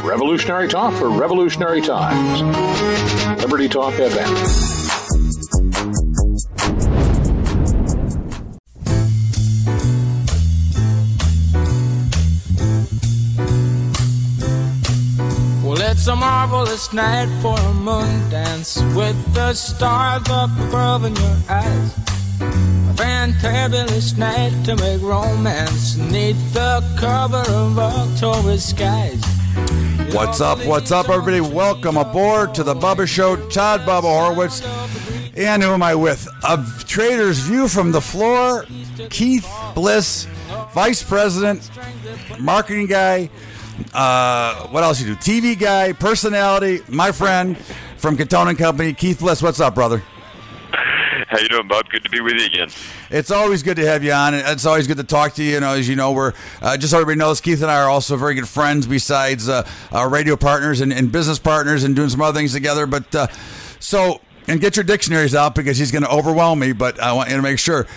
Revolutionary talk for revolutionary times. Liberty Talk FM. It's a marvelous night for a moon dance with the stars up above in your eyes. A fantabulous night to make romance neath the cover of October skies. What's up, everybody? Welcome aboard to the Bubba Show. Todd Bubba Horowitz. And who am I with? A trader's view from the floor, Keith Bliss, Vice President, marketing guy. What else you do? TV guy, personality, my friend from Catone & Company, Keith Bliss. What's up, brother? How you doing, bud? Good to be with you again. It's always good to have you on. It's always good to talk to you. You know, as you know, we're just so everybody knows, Keith and I are also very good friends besides radio partners and business partners and doing some other things together. But and get your dictionaries out because he's going to overwhelm me, but I want you to make sure.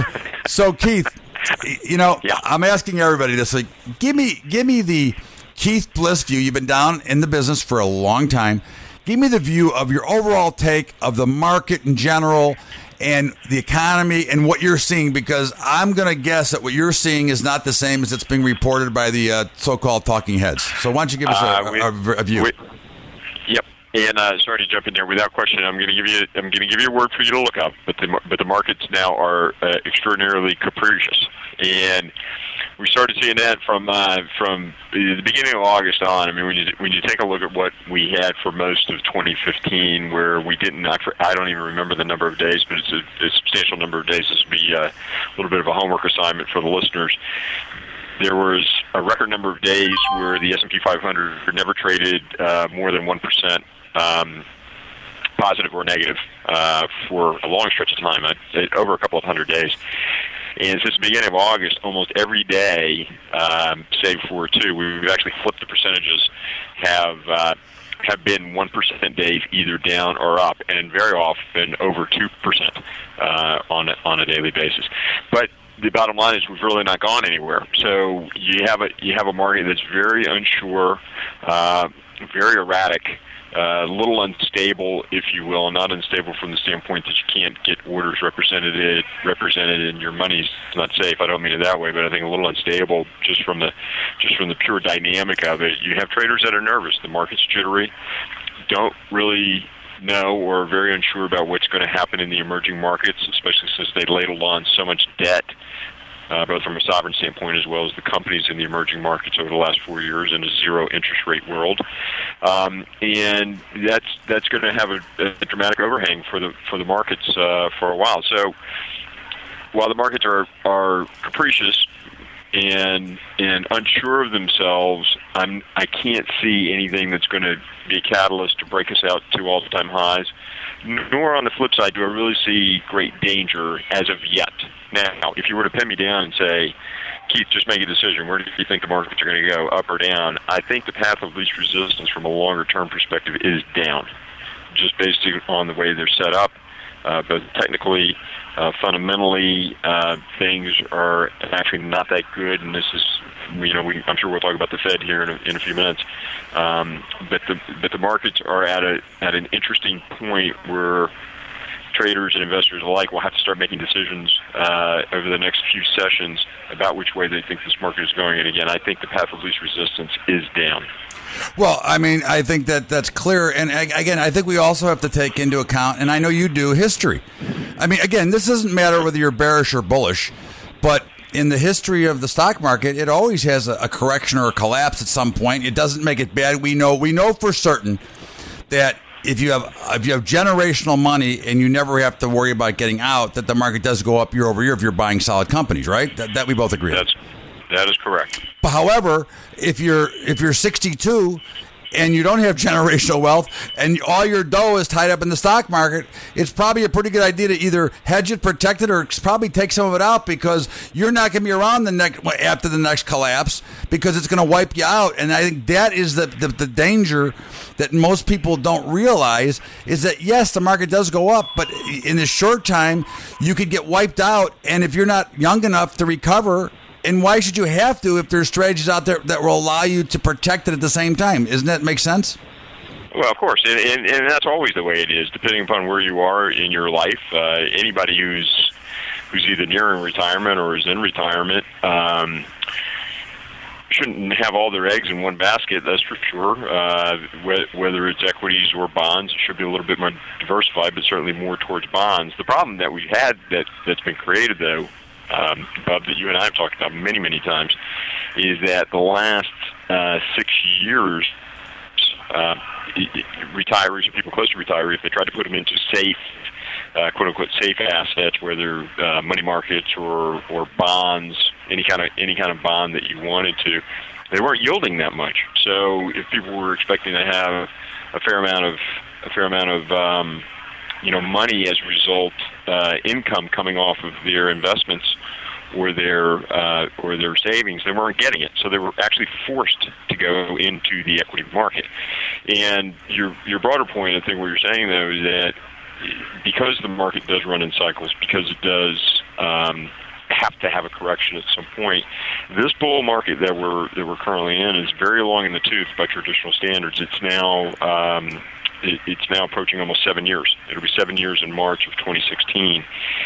So Keith, you know, yeah. I'm asking everybody this, like, give me the Keith Bliss view. You've been down in the business for a long time. Give me the view of your overall take of the market in general and the economy and what you're seeing, because I'm going to guess that what you're seeing is not the same as it's being reported by the so-called talking heads. So why don't you give us a view? Yep. And sorry to jump in there. Without question, I'm going to give you a word for you to look up. But the markets now are extraordinarily capricious, and we started seeing that from the beginning of August on. I mean, when you take a look at what we had for most of 2015, where we didn't, I don't even remember the number of days, but it's a substantial number of days. This will be a little bit of a homework assignment for the listeners. There was a record number of days where the S&P 500 never traded more than 1%. Positive or negative for a long stretch of time, over a couple of hundred days. And since the beginning of August, almost every day, save for two, we've actually flipped the percentages, have been 1% days either down or up, and very often over 2% on a daily basis. But the bottom line is we've really not gone anywhere. So you have a market that's very unsure, very erratic. A little unstable, if you will, not unstable from the standpoint that you can't get orders represented and your money's not safe. I don't mean it that way, but I think a little unstable just from the pure dynamic of it. You have traders that are nervous. The market's jittery, don't really know or are very unsure about what's going to happen in the emerging markets, especially since they ladled on so much debt, both from a sovereign standpoint as well as the companies in the emerging markets over the last 4 years in a zero interest rate world, and that's going to have a dramatic overhang for the markets for a while. So while the markets are capricious and unsure of themselves, I can't see anything that's going to be a catalyst to break us out to all-time highs. Nor on the flip side do I really see great danger as of yet. Now, if you were to pin me down and say, Keith, just make a decision, where do you think the markets are going to go, up or down? I think the path of least resistance from a longer-term perspective is down, just based on the way they're set up, both technically, fundamentally, things are actually not that good, and this is, I'm sure we'll talk about the Fed here in a few minutes. But the markets are at an interesting point where traders and investors alike will have to start making decisions over the next few sessions about which way they think this market is going. And again, I think the path of least resistance is down. Well, I mean, I think that's clear. And again, I think we also have to take into account, and I know you do, history. I mean, again, this doesn't matter whether you're bearish or bullish, but in the history of the stock market, it always has a correction or a collapse at some point. It doesn't make it bad. We know for certain that if you have generational money and you never have to worry about getting out, that the market does go up year over year if you're buying solid companies, right? That we both agree on. That is correct. But however, if you're 62 and you don't have generational wealth and all your dough is tied up in the stock market, it's probably a pretty good idea to either hedge it, protect it, or probably take some of it out, because you're not going to be around after the next collapse, because it's going to wipe you out. And I think that is the danger that most people don't realize, is that, yes, the market does go up, but in a short time, you could get wiped out. And if you're not young enough to recover And why should you have to if there's strategies out there that will allow you to protect it at the same time? Isn't that make sense? Well, of course, and that's always the way it is, depending upon where you are in your life. Anybody who's either nearing retirement or is in retirement shouldn't have all their eggs in one basket, that's for sure. Whether it's equities or bonds, it should be a little bit more diversified, but certainly more towards bonds. The problem that we've had that's been created, though, Bob, that you and I have talked about many, many times, is that the last 6 years, retirees or people close to retiree, if they tried to put them into safe, quote-unquote safe assets, whether money markets or bonds, any kind of bond that you wanted to, they weren't yielding that much. So if people were expecting to have a fair amount of money as a result, income coming off of their investments or their savings, they weren't getting it. So they were actually forced to go into the equity market. And your broader point, I think what you're saying, though, is that because the market does run in cycles, because it does have to have a correction at some point, this bull market that we're currently in is very long in the tooth by traditional standards. It's now approaching almost 7 years. It'll be 7 years in March of 2016,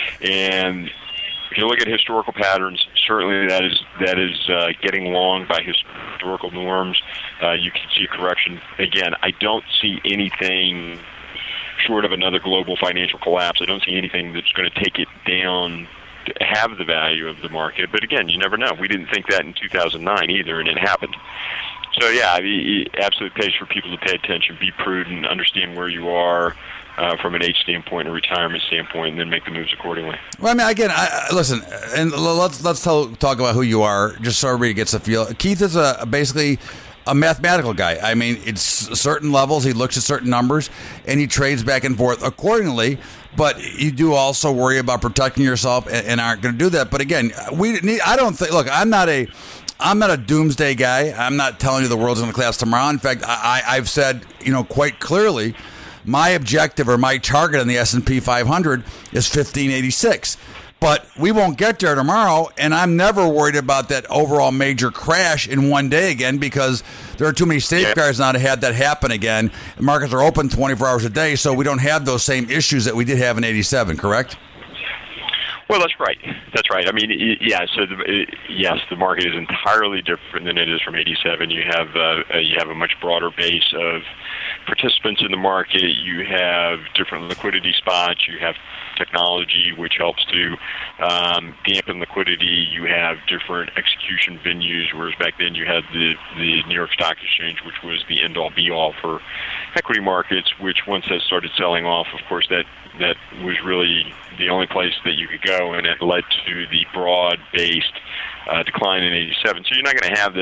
and if you look at historical patterns, certainly that is getting long by historical norms. You can see a correction. Again, I don't see anything short of another global financial collapse. I don't see anything that's going to take it down to have the value of the market. But again, you never know. We didn't think that in 2009 either, and it happened. So yeah, it absolutely pays for people to pay attention, be prudent, understand where you are from an age standpoint, a retirement standpoint, and then make the moves accordingly. Well, I mean, again, listen, and let's talk about who you are, just so everybody gets a feel. Keith is basically a mathematical guy. I mean, it's certain levels. He looks at certain numbers, and he trades back and forth accordingly. But you do also worry about protecting yourself, and aren't going to do that. But again, I don't think. Look, I'm not a doomsday guy. I'm not telling you the world's going to collapse tomorrow. In fact, I've said, quite clearly, my objective or my target on the S&P 500 is 1586. But we won't get there tomorrow, and I'm never worried about that overall major crash in one day again, because there are too many safeguards now to have that happen again. The markets are open 24 hours a day, so we don't have those same issues that we did have in 87, correct? Well, that's right. That's right. I mean, yeah. So, yes, the market is entirely different than it is from '87. You have a much broader base of participants in the market. You have different liquidity spots. You have technology, which helps to dampen liquidity. You have different execution venues, whereas back then you had the New York Stock Exchange, which was the end-all, be-all for equity markets. Which, once that started selling off, of course, that was really the only place that you could go, and it led to the broad-based decline in '87. So you don't have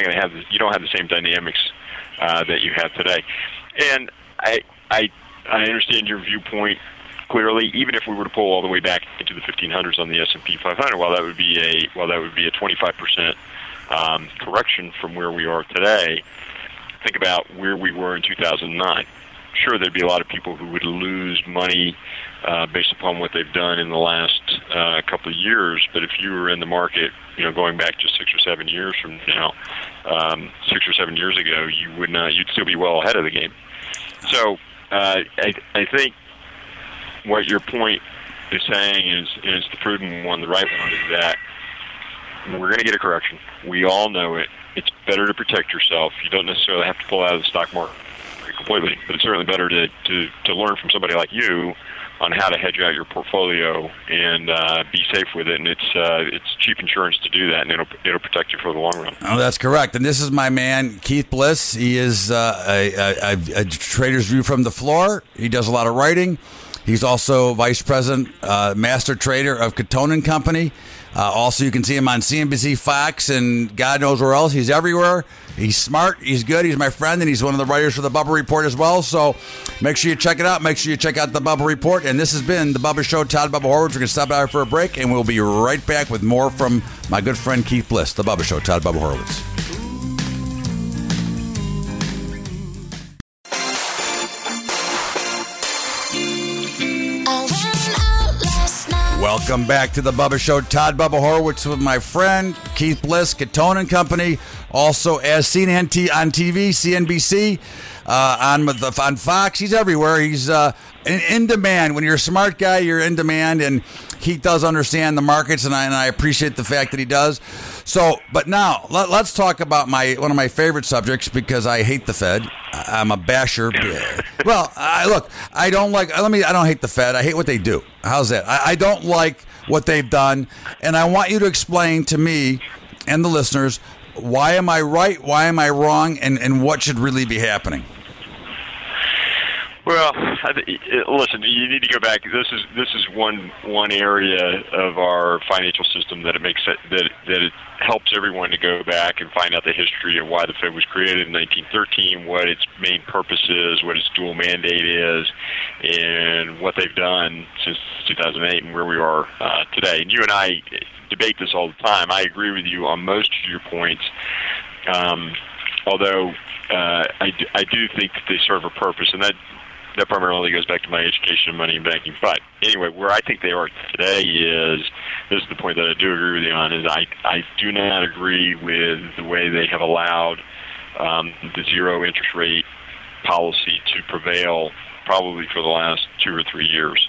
the same dynamics that you have today. And I understand your viewpoint clearly. Even if we were to pull all the way back into the 1500s on the S&P 500, while that would be a 25% correction from where we are today, think about where we were in 2009. Sure, there'd be a lot of people who would lose money based upon what they've done in the last couple of years. But if you were in the market, going back just 6 or 7 years from now, 6 or 7 years ago, you'd still be well ahead of the game. So I think what your point is saying is the prudent one, the right one, is that we're going to get a correction. We all know it. It's better to protect yourself. You don't necessarily have to pull out of the stock market completely, but it's certainly better to learn from somebody like you on how to hedge out your portfolio and be safe with it. And it's cheap insurance to do that, and it'll protect you for the long run. Oh, that's correct. And this is my man, Keith Bliss. He is a Trader's View from the floor. He does a lot of writing. He's also vice president, master trader of Catone & Company. Also, you can see him on CNBC, Fox, and God knows where else. He's everywhere. He's smart. He's good. He's my friend, and he's one of the writers for the Bubba Report as well. So make sure you check it out. Make sure you check out the Bubba Report. And this has been the Bubba Show. Todd Bubba Horowitz. We're going to stop out for a break, and we'll be right back with more from my good friend Keith Bliss. The Bubba Show. Todd Bubba Horowitz. Welcome back to the Bubba Show. Todd Bubba Horowitz with my friend Keith Bliss, Catone and Company, also as seen on TV, CNBC, on Fox. He's everywhere. He's in demand. When you're a smart guy, you're in demand, and he does understand the markets, and I appreciate the fact that he does. So, but now let's talk about one of my favorite subjects, because I hate the Fed. I'm a basher. Well, I don't hate the Fed. I hate what they do. How's that? I don't like what they've done, and I want you to explain to me and the listeners, why am I right, why am I wrong, and what should really be happening? Well, listen, you need to go back. This is one area of our financial system that it helps everyone to go back and find out the history of why the Fed was created in 1913, what its main purpose is, what its dual mandate is, and what they've done since 2008 and where we are today. And you and I debate this all the time. I agree with you on most of your points, although I do think that they serve a purpose, and that primarily goes back to my education in money and banking. But anyway, where I think they are today this is the point that I do agree with you on, is I do not agree with the way they have allowed the zero interest rate policy to prevail probably for the last 2 or 3 years.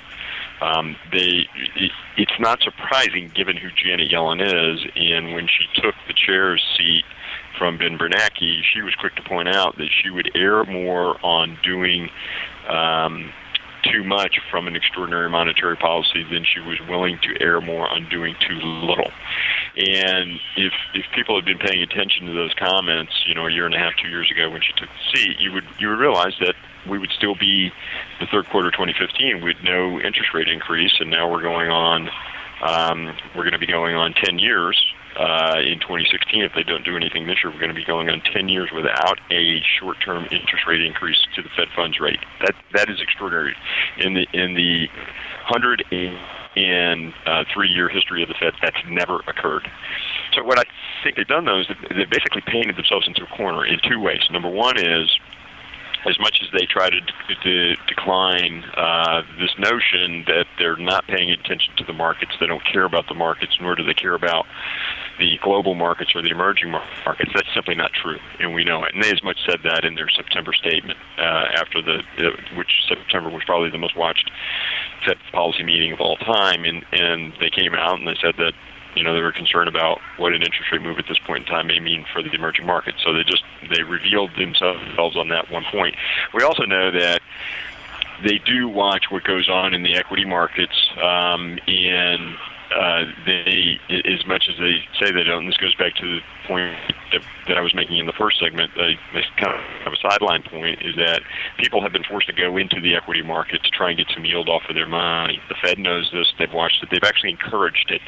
It's not surprising given who Janet Yellen is, and when she took the chair's seat from Ben Bernanke, she was quick to point out that she would err more on doing too much from an extraordinary monetary policy than she was willing to err more on doing too little. And if people had been paying attention to those comments, a year and a half, 2 years ago when she took the seat, you would realize that we would still be the third quarter of 2015 with no interest rate increase, and now we're going to be going on 10 years. In 2016, if they don't do anything this year, we're going to be going on 10 years without a short-term interest rate increase to the Fed funds rate. That is extraordinary. In the 103-year history of the Fed, that's never occurred. So what I think they've done, though, is they've basically painted themselves into a corner in two ways. Number one is, as much as they try to decline this notion that they're not paying attention to the markets, they don't care about the markets, nor do they care about the global markets or the emerging markets. That's simply not true, and we know it. And they as much said that in their September statement after which September was probably the most watched Fed policy meeting of all time, and they came out and they said that they were concerned about what an interest rate move at this point in time may mean for the emerging markets. So they revealed themselves on that one point. We also know that they do watch what goes on in the equity markets, and they, as much as they say they don't, and this goes back to the point that I was making in the first segment, this kind of a sideline point, is that people have been forced to go into the equity market to try and get some yield off of their money. The Fed knows this. They've watched it. They've actually encouraged it.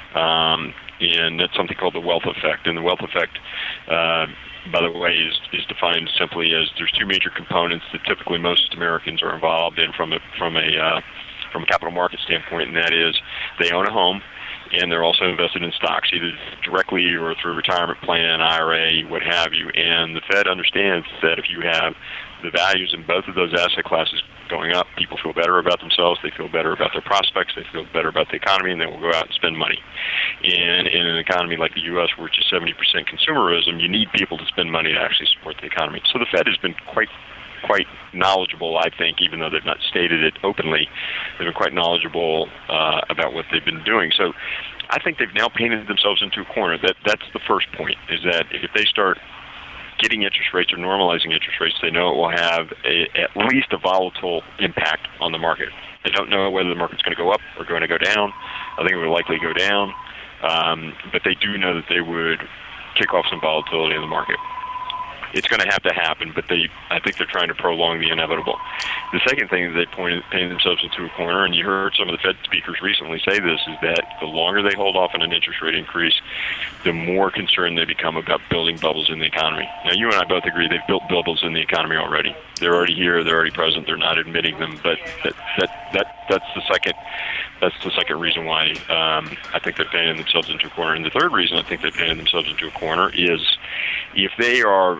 And that's something called the wealth effect. And the wealth effect, by the way, is defined simply as there's two major components that typically most Americans are involved in from a capital market standpoint, and that is they own a home, and they're also invested in stocks, either directly or through a retirement plan, IRA, what have you. And the Fed understands that if you have the values in both of those asset classes going up, people feel better about themselves, they feel better about their prospects, they feel better about the economy, and they will go out and spend money. And in an economy like the U.S., which is 70% consumerism, you need people to spend money to actually support the economy. So the Fed has been quite knowledgeable, I think, even though they've not stated it openly. They've been quite knowledgeable about what they've been doing. So I think they've now painted themselves into a corner. That's the first point, is that if they start getting interest rates or normalizing interest rates, they know it will have at least a volatile impact on the market. They don't know whether the market's going to go up or going to go down. I think it would likely go down, but they do know that they would kick off some volatility in the market. It's going to have to happen, but I think they're trying to prolong the inevitable. The second thing is they painted themselves into a corner, and you heard some of the Fed speakers recently say this, is that the longer they hold off on an interest rate increase, the more concerned they become about building bubbles in the economy. Now, you and I both agree they've built bubbles in the economy already. They're already here. They're already present. They're not admitting them, but that's the second reason why I think they're painting themselves into a corner. And the third reason I think they're painting themselves into a corner is if they are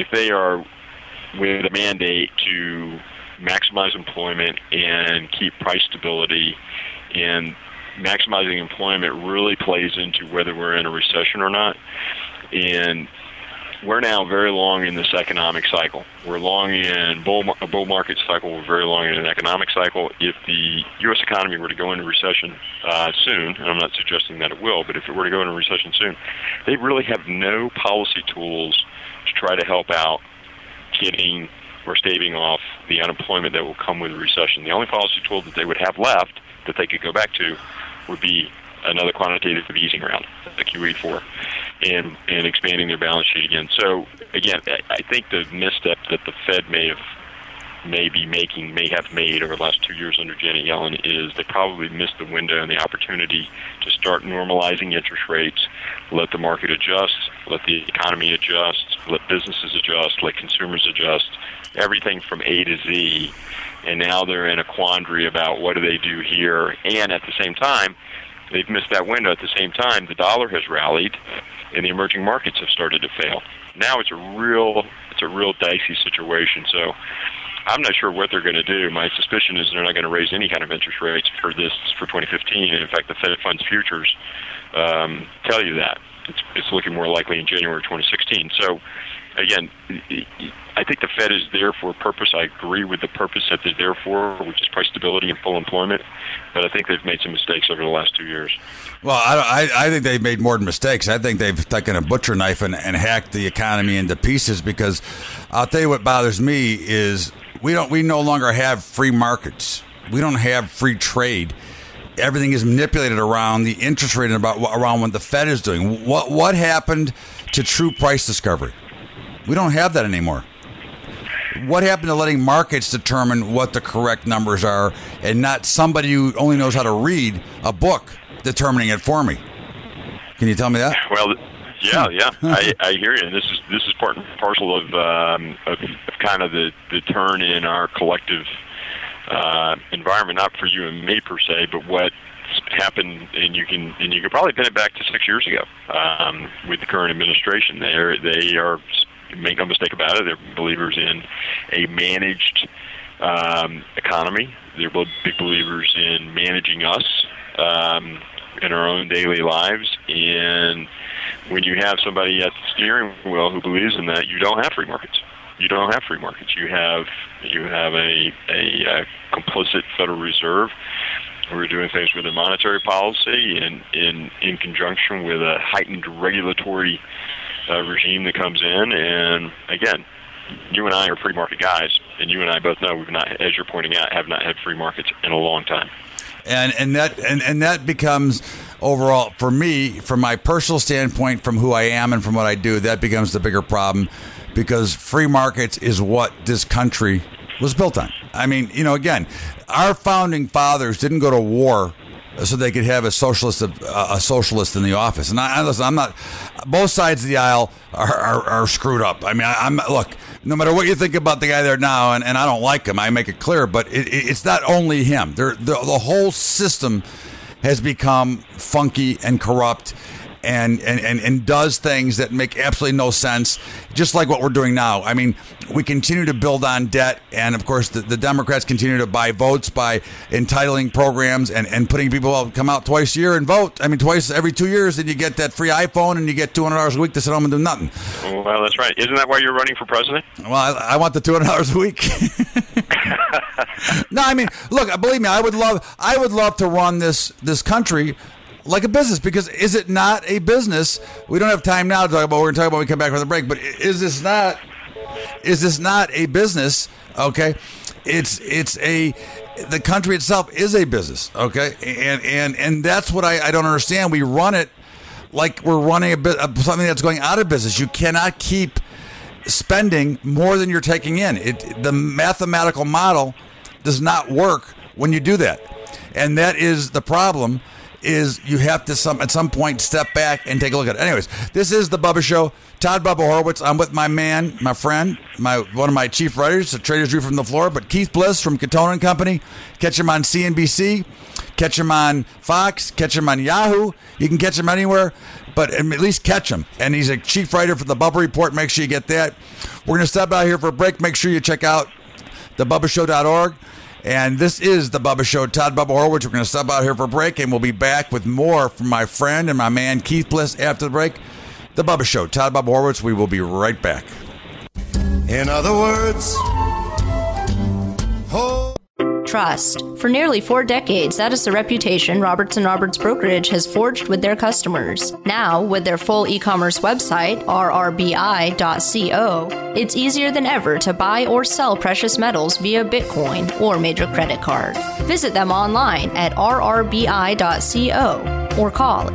with a mandate to maximize employment and keep price stability, and maximizing employment really plays into whether we're in a recession or not. And we're now very long in this economic cycle. We're long in a bull market cycle. We're very long in an economic cycle. If the U.S. economy were to go into recession soon, and I'm not suggesting that it will, but if it were to go into recession soon, they really have no policy tools to try to help out getting or staving off the unemployment that will come with a recession. The only policy tool that they would have left that they could go back to would be another quantitative easing round, the QE4, and expanding their balance sheet again. So, again, I think the misstep that the Fed may have made over the last 2 years under Janet Yellen is they probably missed the window and the opportunity to start normalizing interest rates, let the market adjust, let the economy adjust, let businesses adjust, let consumers adjust, everything from A to Z. And now they're in a quandary about what do they do here. And at the same time, they've missed that window. At the same time, the dollar has rallied, and the emerging markets have started to fail. Now it's a real dicey situation. So I'm not sure what they're going to do. My suspicion is they're not going to raise any kind of interest rates for 2015. And in fact, the Fed funds futures tell you that. It's looking more likely in January 2016. So, again, I think the Fed is there for a purpose. I agree with the purpose that they're there for, which is price stability and full employment. But I think they've made some mistakes over the last 2 years. Well, I think they've made more than mistakes. I think they've taken a butcher knife and hacked the economy into pieces, because I'll tell you what bothers me is we no longer have free markets. We don't have free trade. Everything is manipulated around the interest rate and around what the Fed is doing. What happened to true price discovery? We don't have that anymore. What happened to letting markets determine what the correct numbers are, and not somebody who only knows how to read a book determining it for me? Can you tell me that? Well, yeah, I hear you. And this is part and parcel of kind of the turn in our collective environment, not for you and me per se, but what happened, and you can probably pin it back to 6 years ago with the current administration. They are, make no mistake about it, they're believers in a managed economy. They're big believers in managing us in our own daily lives. And when you have somebody at the steering wheel who believes in that, you don't have free markets. You don't have free markets. You have a complicit Federal Reserve who are doing things with a monetary policy and in conjunction with a heightened regulatory regime that comes in. And again, you and I are free market guys, and you and I both know we've not, as you're pointing out, have not had free markets in a long time. And that becomes, overall, for me, from my personal standpoint, from who I am and from what I do, that becomes the bigger problem, because free markets is what this country was built on. I mean, again, our founding fathers didn't go to war so they could have a socialist in the office. And I'm not. Both sides of the aisle are screwed up. I mean, look. No matter what you think about the guy there now, and I don't like him, I make it clear. But it's not only him. The whole system has become funky and corrupt, and does things that make absolutely no sense, just like what we're doing now. I mean, we continue to build on debt, and of course the Democrats continue to buy votes by entitling programs and putting people come out twice a year and vote. I mean, twice every 2 years, and you get that free iPhone, and you get $200 a week to sit home and do nothing. Well, that's right. Isn't that why you're running for president? Well, I want the $200 a week. No, I mean, look, believe me, I would love to run this country like a business, because is it not a business? We don't have time now to talk about what we're going to talk about when we come back from the break, but is this not a business? Okay. The country itself is a business. Okay. And that's what I don't understand. We run it like we're running something that's going out of business. You cannot keep spending more than you're taking in. The mathematical model does not work when you do that. And that is the problem. Is you have to at some point step back and take a look at it. Anyways, this is the Bubba Show. Todd Bubba Horowitz. I'm with my man, my friend, one of my chief writers, the Traders View from the Floor, but Keith Bliss from Katona and Company. Catch him on CNBC, catch him on Fox, catch him on Yahoo. You can catch him anywhere, but at least catch him. And he's a chief writer for the Bubba Report. Make sure you get that. We're going to step out here for a break. Make sure you check out thebubbashow.org. And this is the Bubba Show. Todd Bubba Horwitz. We're going to stop out here for a break, and we'll be back with more from my friend and my man Keith Bliss after the break. The Bubba Show. Todd Bubba Horwitz. We will be right back. In other words, Trust. For nearly 4 decades, that is the reputation Roberts & Roberts Brokerage has forged with their customers. Now, with their full e-commerce website, rrbi.co, it's easier than ever to buy or sell precious metals via Bitcoin or major credit card. Visit them online at rrbi.co or call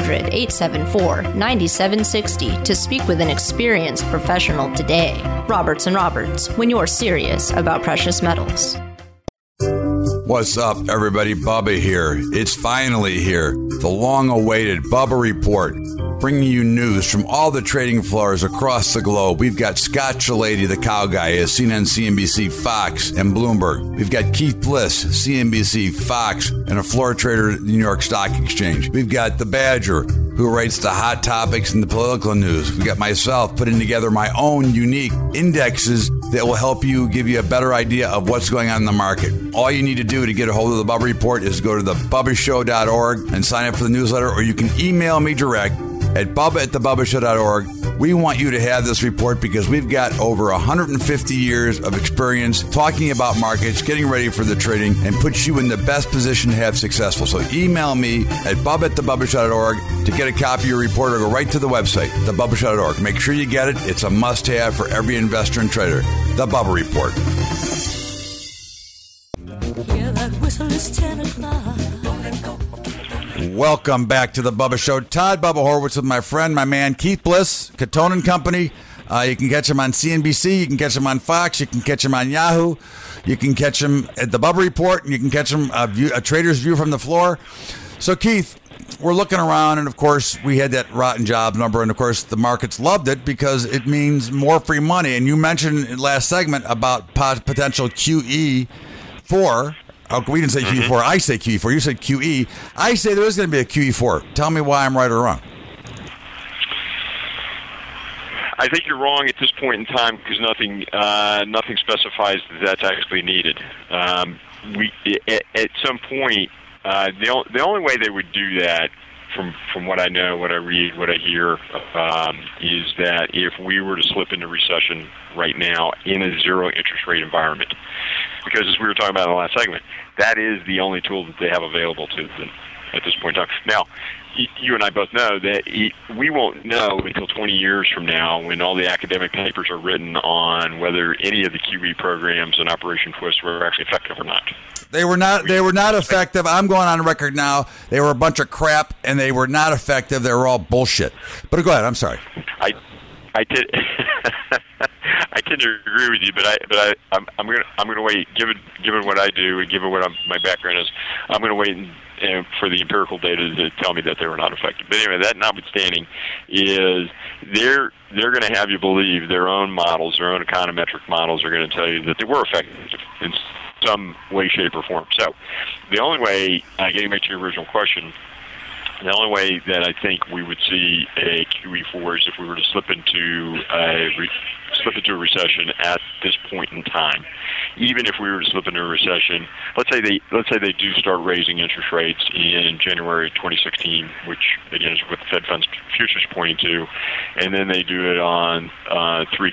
800-874-9760 to speak with an experienced professional today. Roberts & Roberts, when you're serious about precious metals. What's up, everybody? Bubba here. It's finally here. The long-awaited Bubba Report, bringing you news from all the trading floors across the globe. We've got Scott Shellady, the cow guy, at CNN, CNBC, Fox, and Bloomberg. We've got Keith Bliss, CNBC, Fox, and a floor trader at the New York Stock Exchange. We've got the Badger, who writes the hot topics and the political news. We've got myself putting together my own unique indexes that will help you, give you a better idea of what's going on in the market. All you need to do to get a hold of the Bubba Report is go to thebubbashow.org and sign up for the newsletter, or you can email me direct at bubba@thebubbashow.org. We want you to have this report because we've got over 150 years of experience talking about markets, getting ready for the trading, and puts you in the best position to have successful. So email me at bubba@thebubbashow.org to get a copy of your report, or go right to the website, thebubbashow.org. Make sure you get it. It's a must-have for every investor and trader. The Bubba Report. Yeah, that whistle is 10 o'clock. Welcome back to the Bubba Show. Todd Bubba Horwitz with my friend, my man Keith Bliss, Catone & Company. You can catch him on CNBC. You can catch him on Fox. You can catch him on Yahoo. You can catch him at the Bubba Report, and you can catch him a trader's view from the floor. So, Keith, we're looking around, and of course, we had that rotten jobs number, and of course, the markets loved it because it means more free money. And you mentioned in the last segment about potential QE4. Oh, we didn't say QE4. I say QE4. You said QE. I say there is going to be a QE4. Tell me why I'm right or wrong. I think you're wrong at this point in time because nothing specifies that that's actually needed. At some point, the only way they would do that, from what I know, what I read, what I hear, is that if we were to slip into recession right now in a zero interest rate environment, because as we were talking about in the last segment, that is the only tool that they have available to them at this point in time. Now, you and I both know that we won't know until 20 years from now, when all the academic papers are written on whether any of the QE programs and Operation Twist were actually effective or not. They were not effective. I'm going on record now. They were a bunch of crap, and they were not effective. They were all bullshit. But go ahead. I'm sorry. I tend to agree with you, but I'm going to wait. Given what I do and given what my background is, I'm going to wait for the empirical data to tell me that they were not effective. But anyway, that notwithstanding, is they're going to have you believe their own models, their own econometric models, are going to tell you that they were effective in some way, shape, or form. So the only way, getting back to your original question, the only way that I think we would see a QE4 is if we were to slip into a recession at this point in time. Even if we were to slip into a recession, let's say they do start raising interest rates in January 2016, which again is what the Fed Funds futures pointing to, and then they do it on 2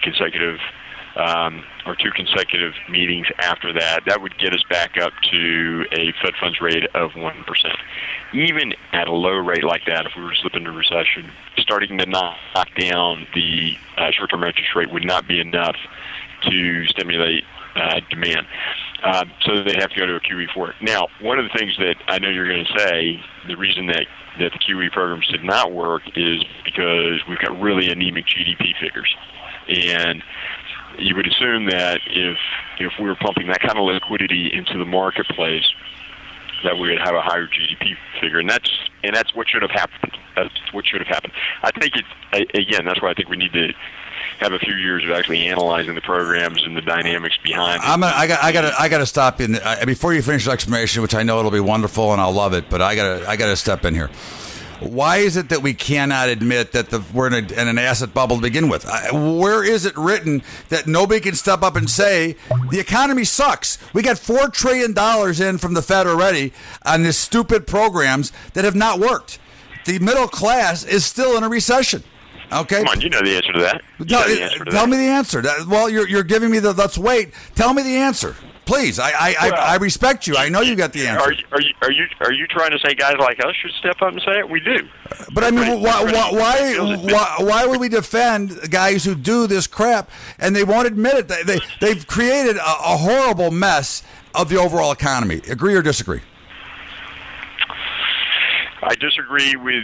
consecutive meetings after that. That would get us back up to a Fed funds rate of 1%. Even at a low rate like that, if we were to slip into recession, starting to knock down the short-term interest rate would not be enough to stimulate demand. So they'd have to go to a QE4. Now, one of the things that I know you're going to say, the reason that the QE programs did not work is because we've got really anemic GDP figures. And you would assume that if we were pumping that kind of liquidity into the marketplace, that we would have a higher GDP figure, and that's what should have happened. That's what should have happened. I think that's why I think we need to have a few years of actually analyzing the programs and the dynamics behind it. I got to stop in before you finish your explanation, which I know it'll be wonderful and I'll love it. But I got to step in here. why is it that we cannot admit that we're in an asset bubble to begin with? Where is it written that nobody can step up and say the economy sucks? We got $4 trillion in from the Fed already on these stupid programs that have not worked. The middle class is still in a recession. Okay. Come on, you know the answer to that. Tell me the answer. Well, you're giving me the let's wait. Tell me the answer, please. I respect you. I know you got the answer. Are you trying to say guys like us should step up and say it? We do. But I mean, why would we defend guys who do this crap and they won't admit it? They've created a horrible mess of the overall economy. Agree or disagree? I disagree with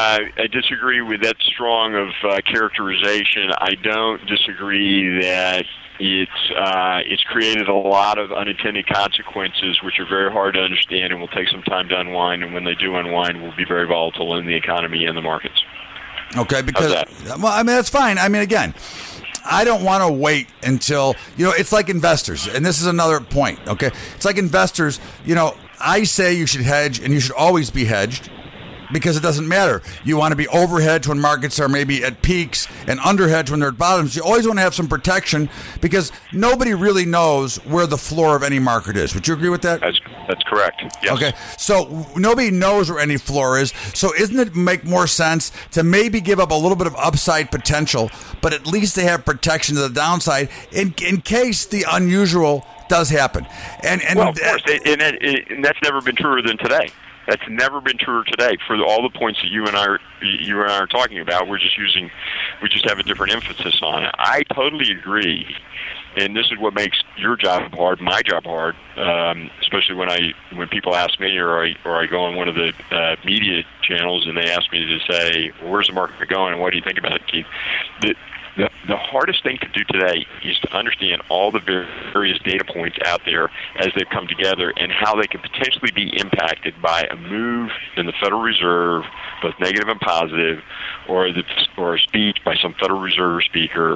that strong of characterization. I don't disagree that it's created a lot of unintended consequences, which are very hard to understand and will take some time to unwind. And when they do unwind, will be very volatile in the economy and the markets. Okay, because well, I mean that's fine. I mean, again, I don't want to wait until it's like investors, and this is another point. Okay, it's like investors. I say you should hedge, and you should always be hedged. Because it doesn't matter. You want to be overhedged when markets are maybe at peaks and underhedged when they're at bottoms. You always want to have some protection because nobody really knows where the floor of any market is. Would you agree with that? That's correct. Yes. Okay. So nobody knows where any floor is. So isn't it make more sense to maybe give up a little bit of upside potential, but at least they have protection to the downside in case the unusual does happen? And well, of course, and that's never been truer than today. That's never been truer today for all the points that you and I are talking about. We just have a different emphasis on it. I totally agree, and this is what makes your job hard, my job hard, especially when people ask me or I go on one of the media channels and they ask me to say, well, where's the market going and what do you think about it, Keith? The hardest thing to do today is to understand all the various data points out there as they've come together and how they could potentially be impacted by a move in the Federal Reserve, both negative and positive, or a speech by some Federal Reserve speaker.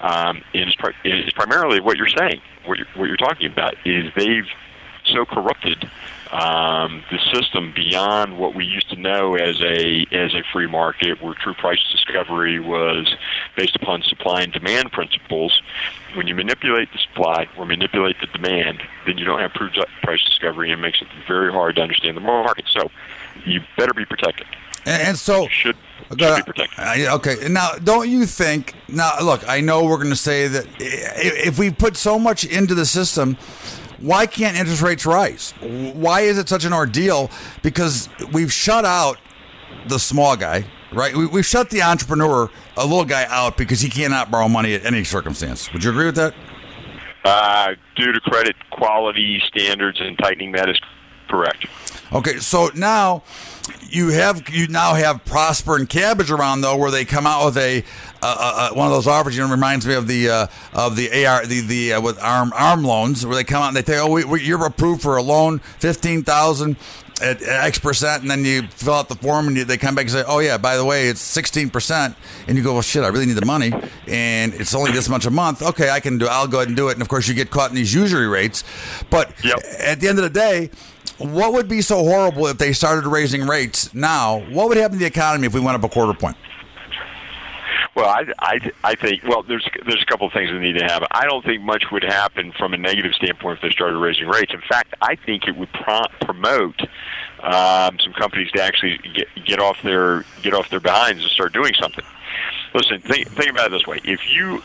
It's primarily what you're saying, what you're talking about, is they've so corrupted the system beyond what we used to know as a free market, where true price discovery was based upon supply and demand principles. When you manipulate the supply or manipulate the demand, then you don't have true price discovery, and it makes it very hard to understand the market. So you better be protected. And so should be protected. Okay. Now, don't you think? Now, look, I know we're going to say that if we put so much into the system, why can't interest rates rise? Why is it such an ordeal? Because we've shut out the small guy, right? We've shut the entrepreneur, a little guy, out because he cannot borrow money at any circumstance. Would you agree with that? Due to credit quality standards and tightening, that is correct. Okay, so now you now have Prosper and Cabbage around though, where they come out with a one of those offers. Reminds me of the AR with arm loans, where they come out and they say, "Oh, you're approved for a loan, 15,000 at X%," and then you fill out the form and they come back and say, "Oh yeah, by the way, it's 16%," and you go, "Well, shit, I really need the money, and it's only this much a month. Okay, I'll go ahead and do it." And of course, you get caught in these usury rates, but at the end of the day, what would be so horrible if they started raising rates now? What would happen to the economy if we went up a quarter point? Well, I think, there's a couple of things that need to happen. I don't think much would happen from a negative standpoint if they started raising rates. In fact, I think it would promote some companies to actually get off their behinds and start doing something. Listen, think about it this way: if you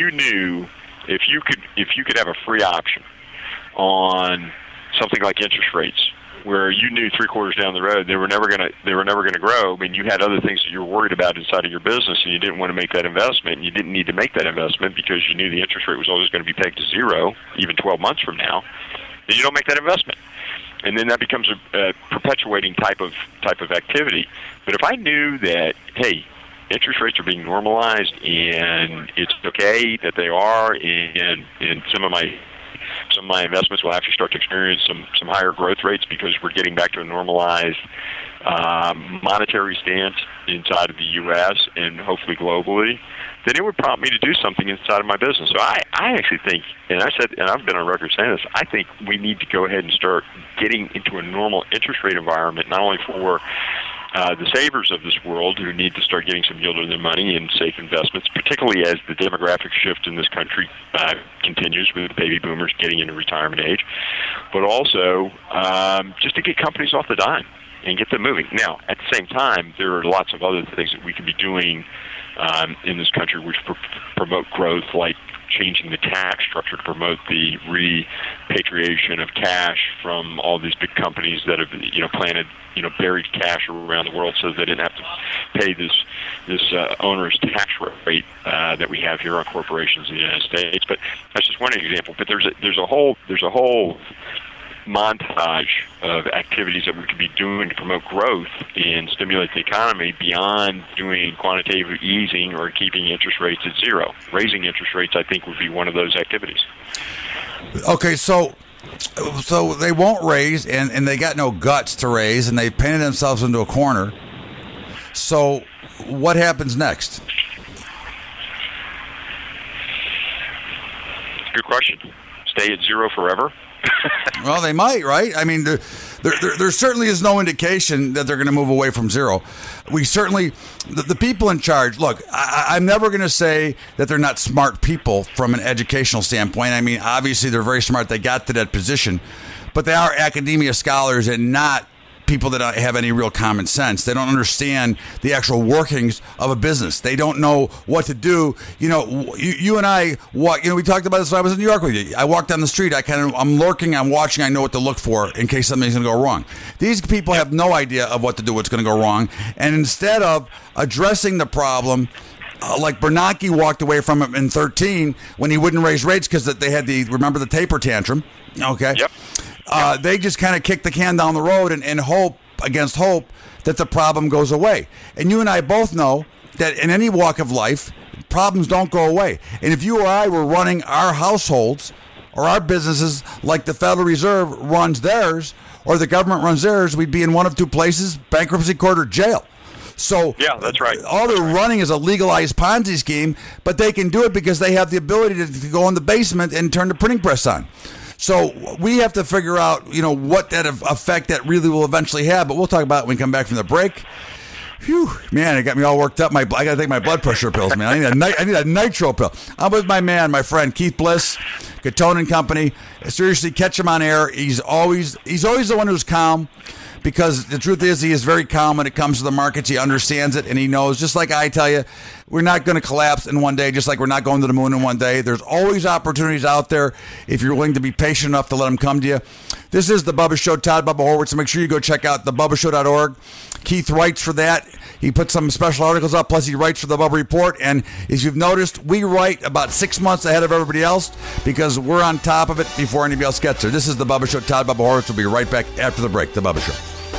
could have a free option on something like interest rates, where you knew 3 quarters down the road they were never going to grow. I mean, you had other things that you were worried about inside of your business, and you didn't want to make that investment, and you didn't need to make that investment because you knew the interest rate was always going to be pegged to zero, even 12 months from now. Then you don't make that investment, and then that becomes a perpetuating type of activity. But if I knew that, hey, interest rates are being normalized, and it's okay that they are, and some of my investments will actually start to experience some higher growth rates because we're getting back to a normalized monetary stance inside of the U.S. and hopefully globally, then it would prompt me to do something inside of my business. So I actually think, and I've been on record saying this, I think we need to go ahead and start getting into a normal interest rate environment, not only for the savers of this world who need to start getting some yield on their money in safe investments, particularly as the demographic shift in this country continues with baby boomers getting into retirement age, but also just to get companies off the dime and get them moving. Now, at the same time, there are lots of other things that we can be doing in this country which promote growth, like changing the tax structure to promote the repatriation of cash from all these big companies that have, planted, buried cash around the world, so they didn't have to pay this onerous tax rate that we have here on corporations in the United States. But that's just one example. But there's a whole montage of activities that we could be doing to promote growth and stimulate the economy beyond doing quantitative easing or keeping interest rates at zero. Raising interest rates, I think, would be one of those activities. Okay, so they won't raise, and they got no guts to raise, and they painted themselves into a corner. So what happens next? Good question. Stay at zero forever? Well, they might, right? I mean, there certainly is no indication that they're going to move away from zero. We certainly, the people in charge, look, I'm never going to say that they're not smart people from an educational standpoint. I mean, obviously, they're very smart. They got to that position. But they are academia scholars and not people that don't have any real common sense. They don't understand the actual workings of a business. They don't know what to do. You and I walk. We talked about this when I was in New York with you. I walk down the street. I'm lurking. I'm watching. I know what to look for in case something's going to go wrong. These people have no idea of what to do. What's going to go wrong. And instead of addressing the problem, like Bernanke walked away from it in 2013 when he wouldn't raise rates because they had remember the taper tantrum. Okay. Yep. They just kind of kick the can down the road and hope against hope that the problem goes away. And you and I both know that in any walk of life, problems don't go away. And if you or I were running our households or our businesses like the Federal Reserve runs theirs or the government runs theirs, we'd be in one of two places, bankruptcy court or jail. So yeah, that's right. All they're running is a legalized Ponzi scheme, but they can do it because they have the ability to go in the basement and turn the printing press on. So we have to figure out, what that effect that really will eventually have. But we'll talk about it when we come back from the break. Phew, man, it got me all worked up. I got to take my blood pressure pills, man. I need a nitro pill. I'm with my friend Keith Bliss, Catone & Company. Seriously, catch him on air. He's always the one who's calm. Because the truth is, he is very calm when it comes to the markets. He understands it, and he knows, just like I tell you, we're not going to collapse in one day, just like we're not going to the moon in one day. There's always opportunities out there if you're willing to be patient enough to let them come to you. This is The Bubba Show, Todd Bubba Horwitz. So make sure you go check out thebubbashow.org. Keith writes for that. He puts some special articles up, plus he writes for the Bubba Report. And as you've noticed, we write about 6 months ahead of everybody else because we're on top of it before anybody else gets there. This is The Bubba Show, Todd Bubba Horwitz. We'll be right back after the break. The Bubba Show.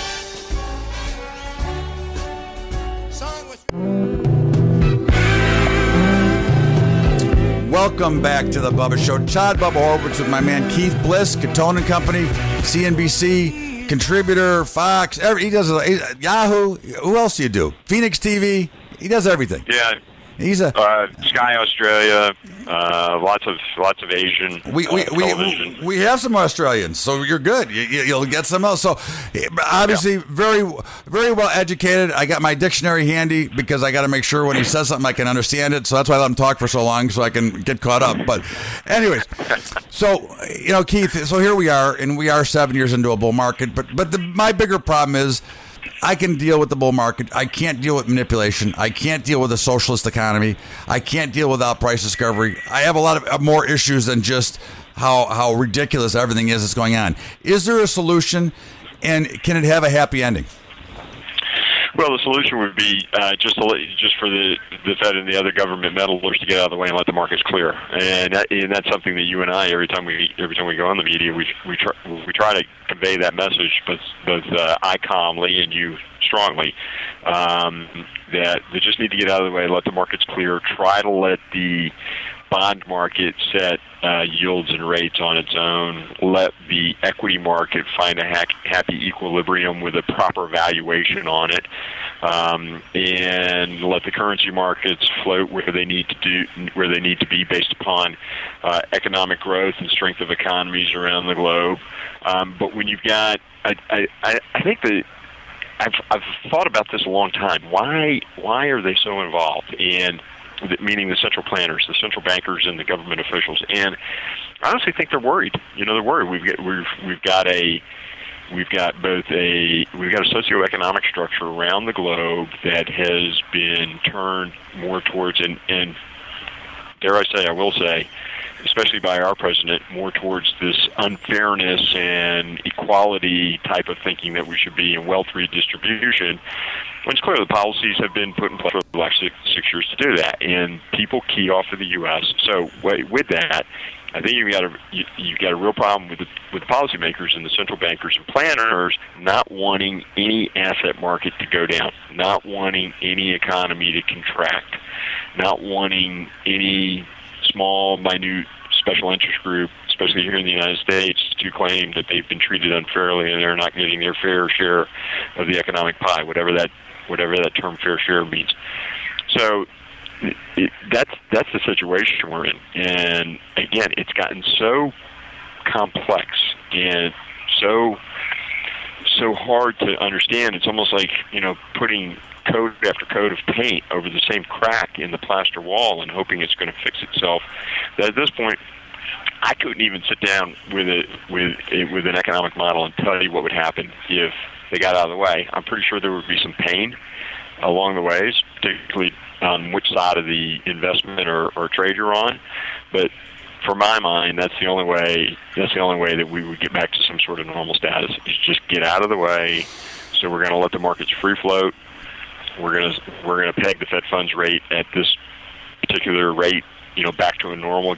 Welcome back to the Bubba Show. Todd Bubba Horwitz with my man Keith Bliss, Catone & Company, CNBC, contributor, Fox. He does Yahoo. Who else do you do? Phoenix TV. He does everything. Yeah. He's a Sky Australia, lots of Asian television. We have some Australians, so you're good. You'll get some else. So obviously, very very well educated. I got my dictionary handy because I got to make sure when he says something I can understand it. So that's why I let him talk for so long so I can get caught up. But anyways, so Keith. So here we are, and we are 7 years into a bull market. But my bigger problem is, I can deal with the bull market. I can't deal with manipulation. I can't deal with a socialist economy. I can't deal without price discovery. I have a lot of more issues than just how ridiculous everything is that's going on. Is there a solution, and can it have a happy ending? Well, the solution would be just for the Fed and the other government meddlers to get out of the way and let the markets clear. And that's something that you and I, every time we go on the media, we try to convey that message, both I calmly and you strongly, that they just need to get out of the way, let the markets clear, try to let the bond market set yields and rates on its own, let the equity market find a happy equilibrium with a proper valuation on it, and let the currency markets float where they need to be based upon economic growth and strength of economies around the globe. But when you've got, I think that I've thought about this a long time. Why are they so involved? And meaning the central planners, the central bankers, and the government officials. And I honestly think they're worried. They're worried. We've got a socioeconomic structure around the globe that has been turned more towards, and dare I will say, especially by our president, more towards this unfairness and equality type of thinking that we should be in wealth redistribution. When it's clear the policies have been put in place for the last six years to do that, and people key off of the U.S. So with that, I think you've got a real problem with the policymakers and the central bankers and planners not wanting any asset market to go down, not wanting any economy to contract, not wanting any small, minute, special interest group, especially here in the United States, to claim that they've been treated unfairly and they're not getting their fair share of the economic pie, whatever that term fair share means. So that's the situation we're in. And again, it's gotten so complex and so hard to understand. It's almost like, putting coat after coat of paint over the same crack in the plaster wall and hoping it's going to fix itself. That at this point, I couldn't even sit down with an economic model and tell you what would happen if they got out of the way. I'm pretty sure there would be some pain along the ways, particularly on which side of the investment or trade you're on. But for my mind, that's the only way that we would get back to some sort of normal status, is just get out of the way. So we're going to let the markets free float. We're going to peg the Fed funds rate at this particular rate, back to a normal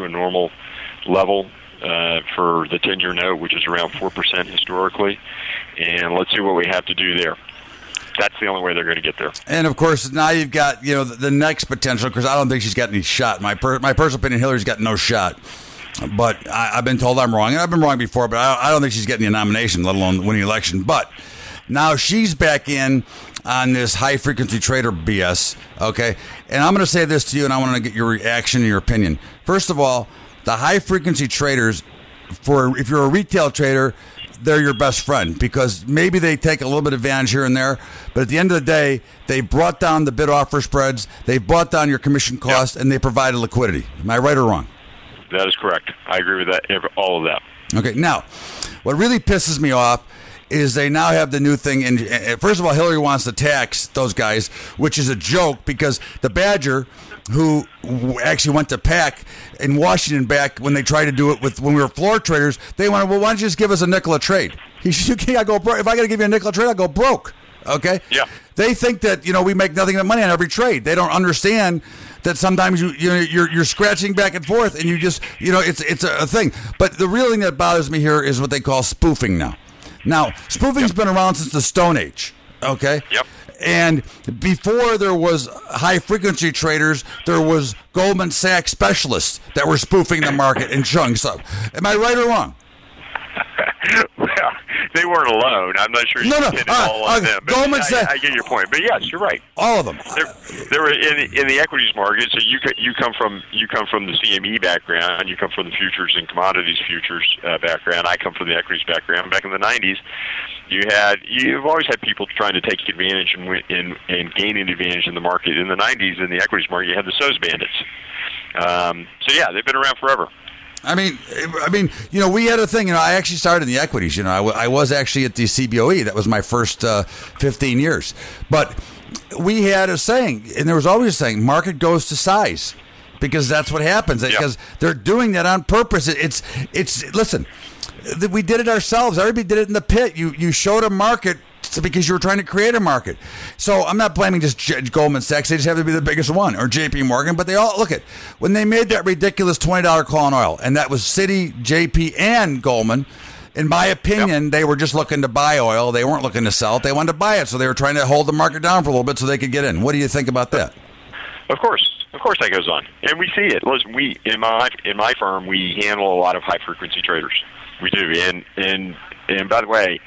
level for the 10-year note, which is around 4% historically, and let's see what we have to do there. That's the only way they're going to get there. And of course, now you've got the next potential, because I don't think she's got any shot. My personal opinion, Hillary's got no shot. But I've been told I'm wrong, and I've been wrong before. But I don't think she's getting a nomination, let alone winning the election. But now she's back in on this high-frequency trader BS, okay? And I'm going to say this to you, and I want to get your reaction and your opinion. First of all, the high-frequency traders, if you're a retail trader, they're your best friend, because maybe they take a little bit of advantage here and there, but at the end of the day, they brought down the bid-offer spreads, they brought down your commission cost, and they provided liquidity. Am I right or wrong? That is correct. I agree with that, all of that. Okay, now, what really pisses me off is they now have the new thing. And first of all, Hillary wants to tax those guys, which is a joke, because the Badger, who actually went to PAC in Washington back when they tried to do it when we were floor traders, they wanted, well, why don't you just give us a nickel a trade? He said, I go broke. If I got to give you a nickel a trade, I go broke. Okay? Yeah. They think that, we make nothing but money on every trade. They don't understand that sometimes you're scratching back and forth, and you just, it's a thing. But the real thing that bothers me here is what they call spoofing now. Now, spoofing's been around since the Stone Age, okay? Yep. And before there was high-frequency traders, there was Goldman Sachs specialists that were spoofing the market and showing stuff. Am I right or wrong? Well, they weren't alone. I'm not sure you did all on them. But Goldman Sachs. I get your point. But yes, you're right. All of them. They were in the equities market. So you come from the CME background. You come from the futures and commodities futures background. I come from the equities background. Back in the 90s, you've always had people trying to take advantage and gain an advantage in the market. In the 90s, in the equities market, you had the SOS bandits. So yeah, they've been around forever. I mean, we had a thing. I actually started in the equities. I was actually at the CBOE. That was my first 15 years. But we had a saying, and there was always a saying: market goes to size, because that's what happens. Yep. Because they're doing that on purpose. It's listen. We did it ourselves. Everybody did it in the pit. You showed a market because you were trying to create a market. So I'm not blaming just Goldman Sachs. They just have to be the biggest one, or JP Morgan. But they all, look at, when they made that ridiculous $20 call on oil, and that was Citi, JP, and Goldman, in my opinion, they were just looking to buy oil. They weren't looking to sell it. They wanted to buy it. So they were trying to hold the market down for a little bit so they could get in. What do you think about that? Of course that goes on. And we see it. Listen, we, in my firm, we handle a lot of high-frequency traders. We do. And by the way,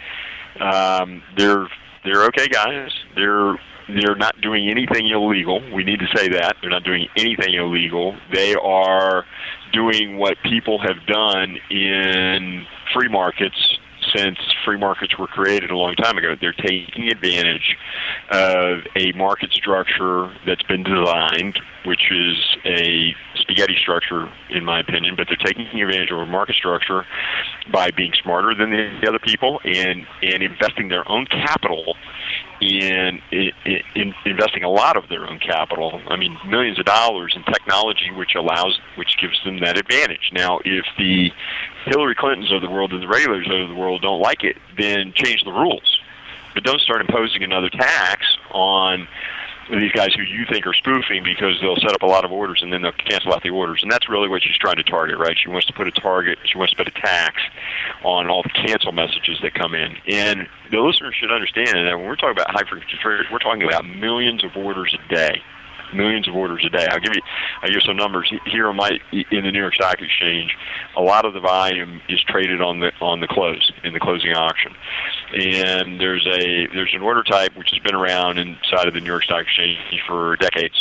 they're okay guys. They're not doing anything illegal. We need to say that. They're not doing anything illegal. They are doing what people have done in free markets since free markets were created a long time ago. They're taking advantage of a market structure that's been designed, which is a spaghetti structure, in my opinion, but they're taking advantage of a market structure by being smarter than the other people and investing their own capital in investing a lot of their own capital. I mean, millions of dollars in technology, which gives them that advantage. Now, if the Hillary Clintons of the world and the regulators of the world don't like it, then change the rules. But don't start imposing another tax on these guys who you think are spoofing, because they'll set up a lot of orders and then they'll cancel out the orders. And that's really what she's trying to target, right? She wants to put a tax on all the cancel messages that come in. And the listeners should understand that when we're talking about high-frequency traders, we're talking about millions of orders a day. Millions of orders a day. I'll give you some numbers here in the New York Stock Exchange. A lot of the volume is traded on the close, in the closing auction. And there's an order type which has been around inside of the New York Stock Exchange for decades.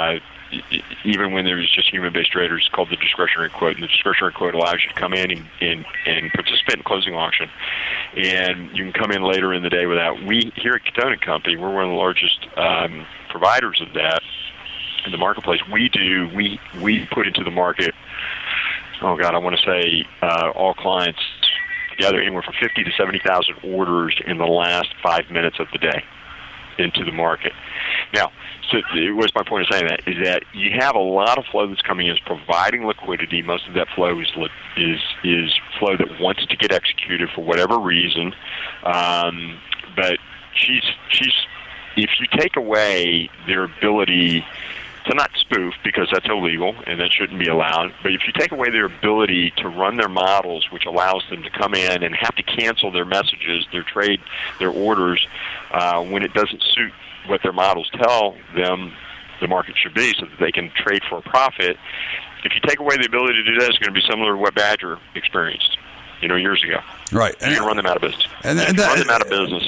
Even when there was just human-based traders, called the discretionary quote. And the discretionary quote allows you to come in and participate in closing auction. And you can come in later in the day without. We, here at Catona Company, we're one of the largest providers of that in the marketplace. We put into the market, I want to say all clients together, anywhere from 50 to 70,000 orders in the last 5 minutes of the day into the market. Now, so what's my point of saying that? Is that you have a lot of flow that's coming in, is providing liquidity. Most of that flow is flow that wants to get executed for whatever reason. But if you take away their ability to not spoof, because that's illegal and that shouldn't be allowed, but if you take away their ability to run their models, which allows them to come in and have to cancel their messages, their trade, their orders, when it doesn't suit what their models tell them the market should be, so that they can trade for a profit. If you take away the ability to do that, it's going to be similar to what Badger experienced, years ago. Right. You're going to run them out of business. And if you run them out of business,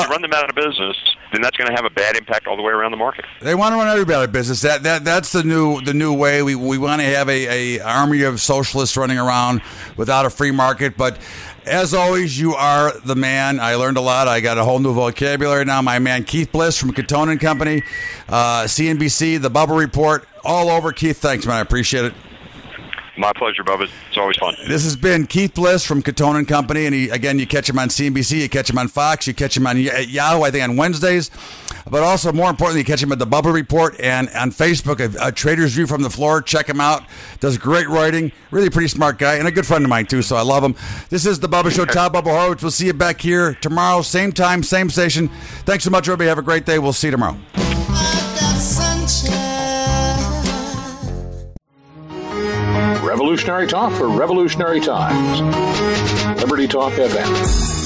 then that's going to have a bad impact all the way around the market. They want to run everybody out of business. That's the new way. We want to have a army of socialists running around without a free market. But as always, you are the man. I learned a lot. I got a whole new vocabulary now. My man Keith Bliss from Catona Company, CNBC, The Bubba Report, all over. Keith, thanks, man. I appreciate it. My pleasure, Bubba. It's always fun. This has been Keith Bliss from Catona Company, and you catch him on CNBC, you catch him on Fox, you catch him on Yahoo, I think on Wednesdays, but also more importantly, you catch him at the Bubba Report and on Facebook, a Trader's View from the Floor. Check him out. Does great writing. Really pretty smart guy, and a good friend of mine too, so I love him. This is the Bubba Show. Todd Bubba Horowitz. We'll see you back here tomorrow, same time, same station. Thanks so much, everybody. Have a great day. We'll see you tomorrow. Revolutionary talk for revolutionary times. Liberty Talk FM.